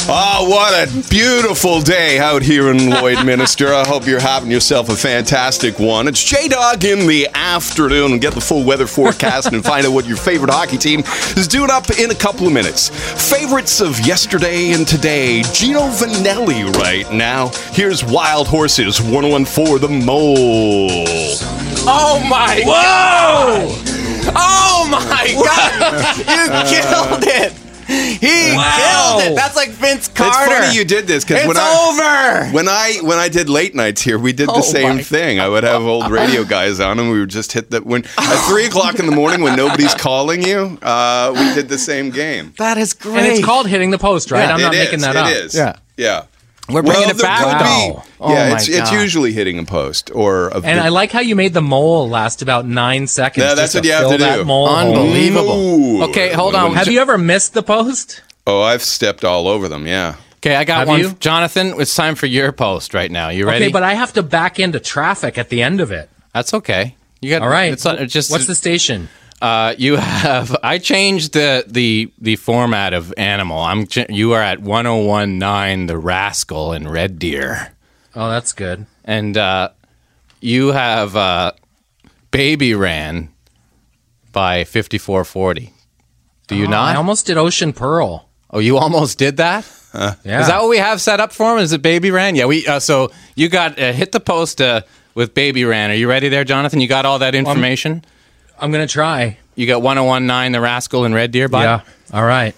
Oh, what a beautiful day out here in Lloydminster. I hope you're having yourself a fantastic one. It's J-Dog in the afternoon. And get the full weather forecast and find out what your favorite hockey team is doing up in a couple of minutes. Favorites of yesterday and today. Gino Vanelli right now. Here's Wild Horses, 101.4 The Mole. Oh my God! Oh my God! You killed it! He killed it. That's like Vince Carter. It's funny you did this because over. When I did late nights here, we did the same thing. I would have old radio guys on, and we would just hit that when at 3 o'clock in the morning when nobody's calling you. We did the same game. That is great. And it's called hitting the post, right? Yeah, I'm not making that up. It is. Yeah. We're bringing it back. Wow. Yeah, it's usually hitting a post and I like how you made the mole last about 9 seconds. Yeah, that's what you have to do. Unbelievable. Ooh. Okay, hold on. Have you ever missed the post? Oh, I've stepped all over them. Yeah. Okay, I got Have one. you? Jonathan, it's time for your post right now. You ready? Okay, but I have to back into traffic at the end of it. That's okay. You got all right. It's just what's the station? You have. I changed the format of Animal. You are at 101.9 The Rascal in Red Deer. Oh, that's good. And you have Baby Ran by 5440. Do you not? I almost did Ocean Pearl. Oh, you almost did that? Yeah. Is that what we have set up for him? Is it Baby Ran? Yeah. We. So you got hit the post with Baby Ran. Are you ready there, Jonathan? You got all that information? I'm going to try. You got 101.9 The Rascal in Red Deer, bud? Yeah. All right.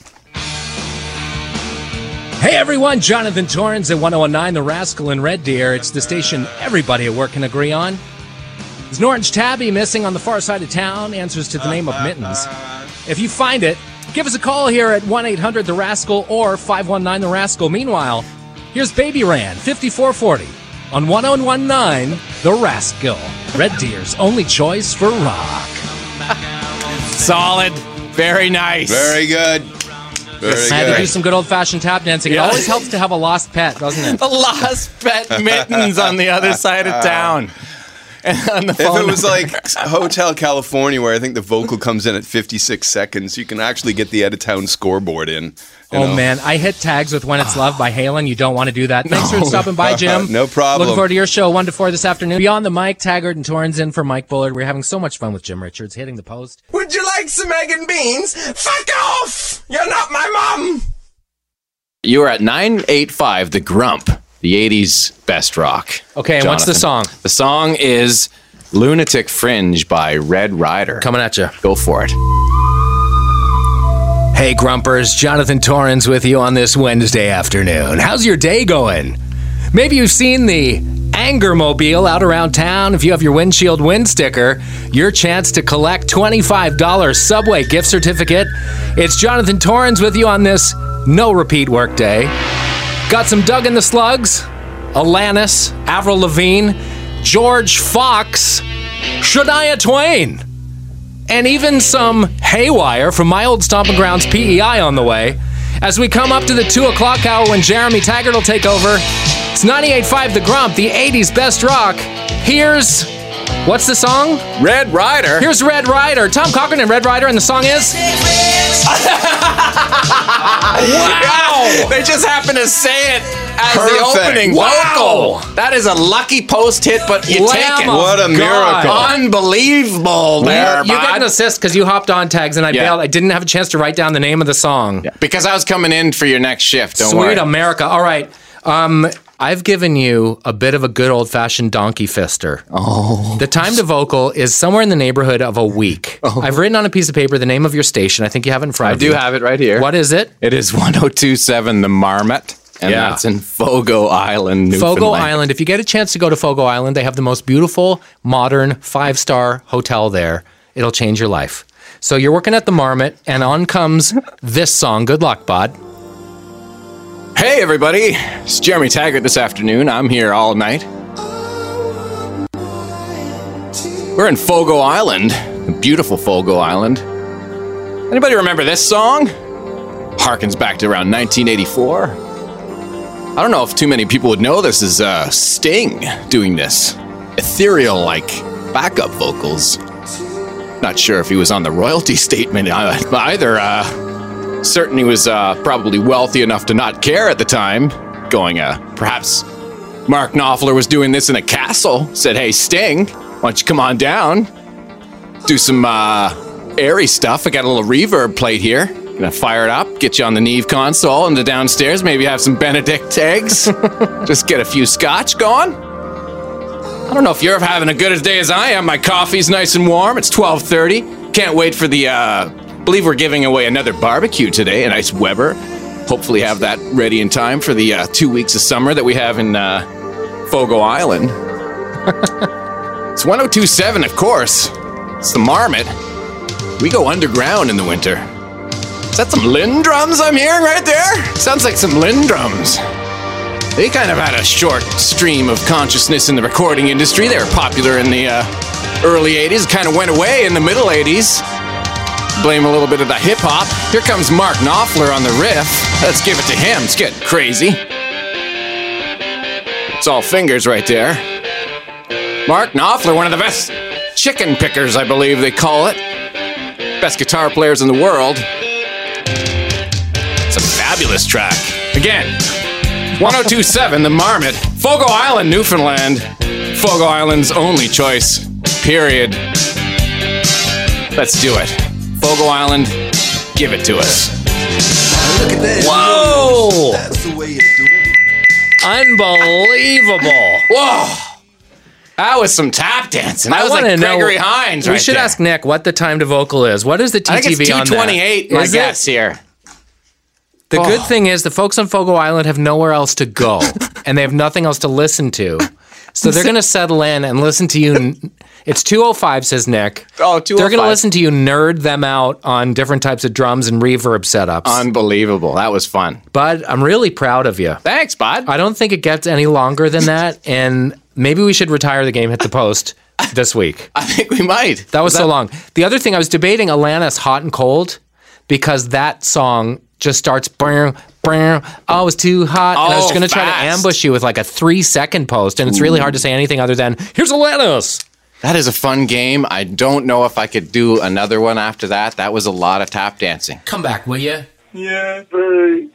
Hey, everyone. Jonathan Torrens at 101.9 The Rascal in Red Deer. It's the station everybody at work can agree on. There's an orange tabby missing on the far side of town. Answers to the name of Mittens. If you find it, give us a call here at 1-800 The Rascal or 519 The Rascal. Meanwhile, here's Baby Ran, 5440 on 101.9 The Rascal. Red Deer's only choice for rock. Solid. Very nice. Very good. I had to do some good old-fashioned tap dancing. It always helps to have a lost pet, doesn't it? A lost pet Mittens on the other side of town. On the phone if it was like Hotel California, where I think the vocal comes in at 56 seconds, you can actually get the out-of-town scoreboard in. Man, I hit tags with When It's Love by Halen. You don't want to do that. Thanks for stopping by, Jim. No problem. Looking forward to your show 1 to 4 this afternoon. Beyond the Mic, Taggart and Torrens in for Mike Bullard. We're having so much fun with Jim Richards, hitting the post. Would you like some egg and beans? Fuck off! You're not my mom! You are at 985 The Grump, the 80s best rock. Okay, and Jonathan. what's the song? The song is Lunatic Fringe by Red Rider. Coming at you. Go for it. Hey, Grumpers. Jonathan Torrens with you on this Wednesday afternoon. How's your day going? Maybe you've seen the Angermobile out around town. If you have your windshield wind sticker, your chance to collect $25 Subway gift certificate. It's Jonathan Torrens with you on this no-repeat workday. Got some Doug and the Slugs, Alanis, Avril Lavigne, George Fox, Shania Twain, and even some Haywire from my old stomping grounds PEI on the way. As we come up to the 2 o'clock hour when Jeremy Taggart will take over, it's 98.5 The Grump, the 80s best rock. Here's, what's the song? Red Rider. Here's Red Rider. Tom Cochrane and Red Rider, and the song is... Wow! They just happened to say it as the opening vocal. That is a lucky post hit, but you take it. What a miracle. Unbelievable there, You get an assist because you hopped on tags and I bailed. I didn't have a chance to write down the name of the song. Yeah. Because I was coming in for your next shift. Don't worry. Sweet America. All right. I've given you a bit of a good old-fashioned donkey fister. Oh. The time to vocal is somewhere in the neighborhood of a week. Oh. I've written on a piece of paper the name of your station. I think you have it in front of you. I do have it right here. What is it? It is 102.7 The Marmot. And that's in Fogo Island, Newfoundland. Fogo Island. If you get a chance to go to Fogo Island, they have the most beautiful, modern, 5-star hotel there. It'll change your life. So you're working at the Marmot, and on comes this song. Good luck, bud. Hey, everybody. It's Jeremy Taggart this afternoon. I'm here all night. We're in Fogo Island, the beautiful Fogo Island. Anybody remember this song? Harkens back to around 1984. I don't know if too many people would know this is Sting doing this. Ethereal, like, backup vocals. Not sure if he was on the royalty statement either. Certainly was probably wealthy enough to not care at the time. Going, perhaps Mark Knopfler was doing this in a castle. Said, hey, Sting, why don't you come on down? Do some airy stuff. I got a little reverb plate here. Gonna fire it up, get you on the Neve console and the downstairs. Maybe have some Benedict eggs. Just get a few scotch going. I don't know if you're having a good a day as I am. My coffee's nice and warm. It's 12:30. Can't wait for the, believe we're giving away another barbecue today, a nice Weber. Hopefully have that ready in time for the 2 weeks of summer that we have in Fogo Island. It's 102.7, of course. It's the Marmot. We go underground in the winter. Is that some Lindrums I'm hearing right there? Sounds like some Lindrums. They kind of had a short stream of consciousness in the recording industry. They were popular in the early 80s, kind of went away in the middle 80s. Blame a little bit of the hip-hop. Here comes Mark Knopfler on the riff. Let's give it to him. It's getting crazy. It's all fingers right there. Mark Knopfler, one of the best chicken pickers, I believe they call it. Best guitar players in the world. It's a fabulous track. Again, 102.7, the Marmot, Fogo Island, Newfoundland. Fogo Island's only choice. Period. Let's do it. Fogo Island, give it to us. Look at that. Whoa! That's the way you do it. Unbelievable. Whoa! That was some tap dancing. That was like wanna know- Gregory Hines We right should there. ask Nick what the time to vocal is. What is the I think TTV it's on that? 2:28, my Is it? guess here. The good thing is the folks on Fogo Island have nowhere else to go, and they have nothing else to listen to. So they're going to settle in and listen to you. It's 2:05, says Nick. Oh, 2:05. They're going to listen to you nerd them out on different types of drums and reverb setups. Unbelievable. That was fun. Bud, I'm really proud of you. Thanks, bud. I don't think it gets any longer than that, and maybe we should retire the game, hit the post this week. I think we might. That was so long. The other thing, I was debating Alanis Hot and Cold because that song just starts, oh, it's too hot. And I was Oh, going to try to fast. ambush you with like a 3-second post, and it's really hard to say anything other than, here's Alanis. That is a fun game. I don't know if I could do another one after that. That was a lot of tap dancing. Come back, will you? Yeah, bye.